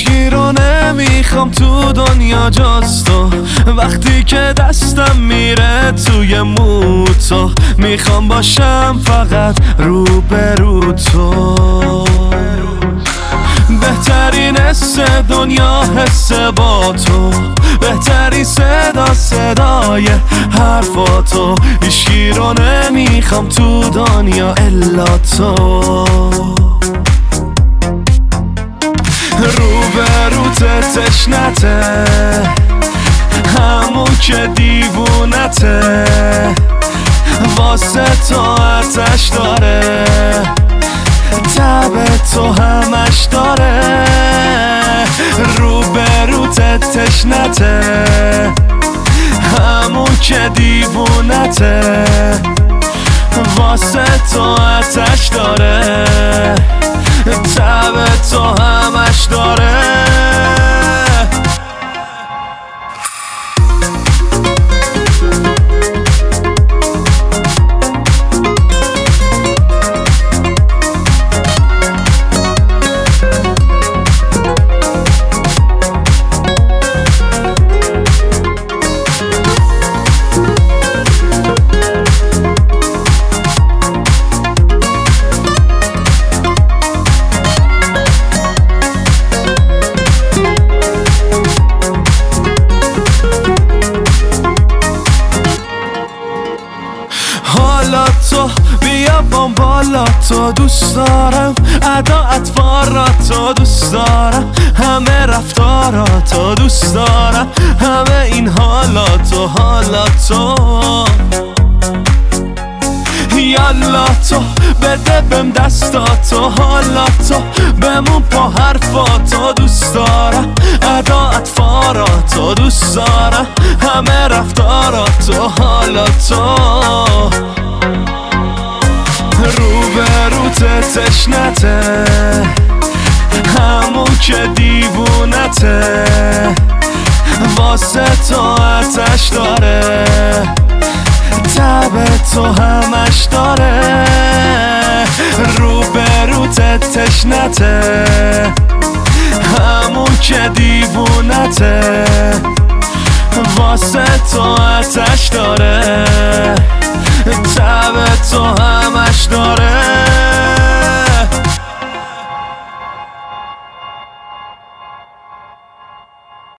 هیچکی رو نمیخوام تو دنیا جز تو. وقتی که دستم میره توی موتو، میخوام باشم فقط روبرو تو. بهترین حس دنیا حس با تو، بهترین صدا صدای حرفاتو. هیچکی رو نمیخوام تو دنیا الا تو. روبروت تشنته، همون که دیوونته، واسه تو آتش داره، تب تو همش داره. روبروت تشنته، همون که دیوونته، واسه تو آتش داره، تب تو همش داره. حالا تو بیا بالا تو، دوست دارم ادا اطواراتو، دوست دارم همه رفتاراتو، دوست دارم همه این حالاتو. یالا تو بده بهم دستاتو، حالا تو بمون پا حرفاتو، دوست دارم ادا اطواراتو، دوست دارم همه رفتاراتو. حالا تو روبروت تشنته، همون که دیوونته، واسه تو آتش داره، تب تو همش داره. روبروت تشنته، همون که دیوونته، واسه تو آتش داره، تب تو